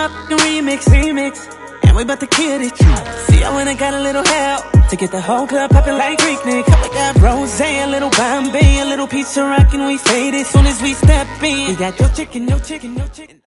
up the remix, and we bout to kill it. See, I went and got a little help to get the whole club poppin' like Greek Nick. We got rosé, a little Bombay, a little pizza rockin', we faded soon as we step in. We got your chicken,